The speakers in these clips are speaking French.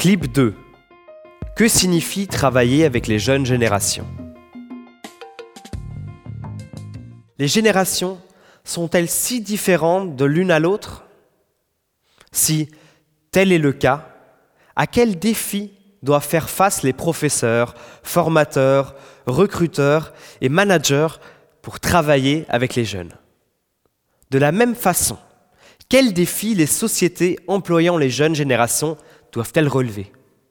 Clip 2. Que signifie travailler avec les jeunes générations ? Les générations sont-elles si différentes de l'une à l'autre ? Si tel est le cas, à quels défis doivent faire face les professeurs, formateurs, recruteurs et managers pour travailler avec les jeunes ? De la même façon, quels défis les sociétés employant les jeunes générations doivent-elles relever ?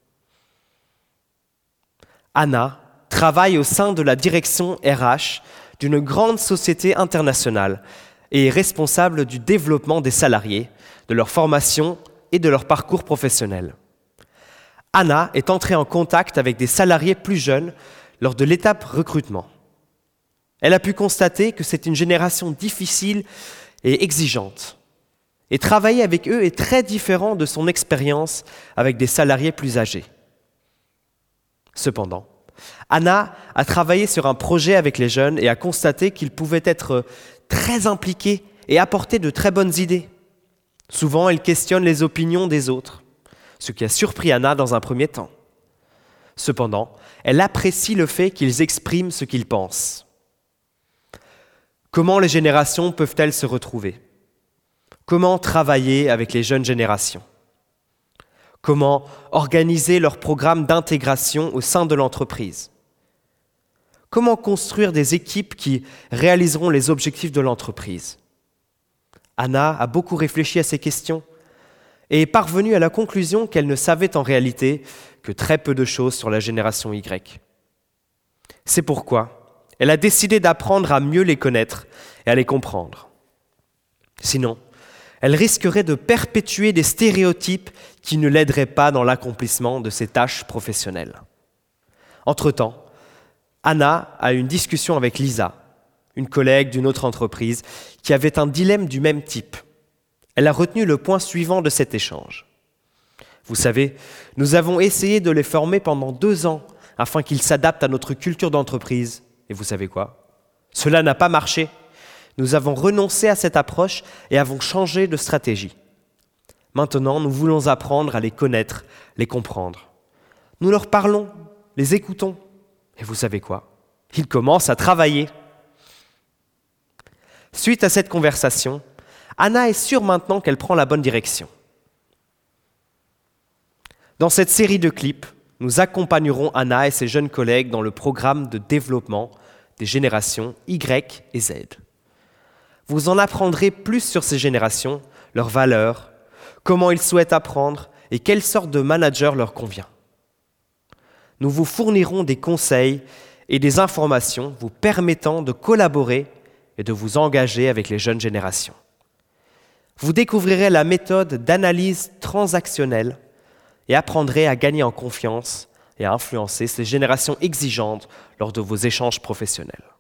Anna travaille au sein de la direction RH d'une grande société internationale et est responsable du développement des salariés, de leur formation et de leur parcours professionnel. Anna est entrée en contact avec des salariés plus jeunes lors de l'étape recrutement. Elle a pu constater que c'est une génération difficile et exigeante. Et travailler avec eux est très différent de son expérience avec des salariés plus âgés. Cependant, Anna a travaillé sur un projet avec les jeunes et a constaté qu'ils pouvaient être très impliqués et apporter de très bonnes idées. Souvent, elle questionne les opinions des autres, ce qui a surpris Anna dans un premier temps. Cependant, elle apprécie le fait qu'ils expriment ce qu'ils pensent. Comment les générations peuvent-elles se retrouver ? Comment travailler avec les jeunes générations ? Comment organiser leur programme d'intégration au sein de l'entreprise ? Comment construire des équipes qui réaliseront les objectifs de l'entreprise ? Anna a beaucoup réfléchi à ces questions et est parvenue à la conclusion qu'elle ne savait en réalité que très peu de choses sur la génération Y. C'est pourquoi elle a décidé d'apprendre à mieux les connaître et à les comprendre. Sinon, elle risquerait de perpétuer des stéréotypes qui ne l'aideraient pas dans l'accomplissement de ses tâches professionnelles. Entre-temps, Anna a eu une discussion avec Lisa, une collègue d'une autre entreprise, qui avait un dilemme du même type. Elle a retenu le point suivant de cet échange. Vous savez, nous avons essayé de les former pendant 2 ans afin qu'ils s'adaptent à notre culture d'entreprise. Et vous savez quoi ? Cela n'a pas marché. Nous avons renoncé à cette approche et avons changé de stratégie. Maintenant, nous voulons apprendre à les connaître, les comprendre. Nous leur parlons, les écoutons. Et vous savez quoi ? Ils commencent à travailler. Suite à cette conversation, Anna est sûre maintenant qu'elle prend la bonne direction. Dans cette série de clips, nous accompagnerons Anna et ses jeunes collègues dans le programme de développement des générations Y et Z. Vous en apprendrez plus sur ces générations, leurs valeurs, comment ils souhaitent apprendre et quelle sorte de manager leur convient. Nous vous fournirons des conseils et des informations vous permettant de collaborer et de vous engager avec les jeunes générations. Vous découvrirez la méthode d'analyse transactionnelle et apprendrez à gagner en confiance et à influencer ces générations exigeantes lors de vos échanges professionnels.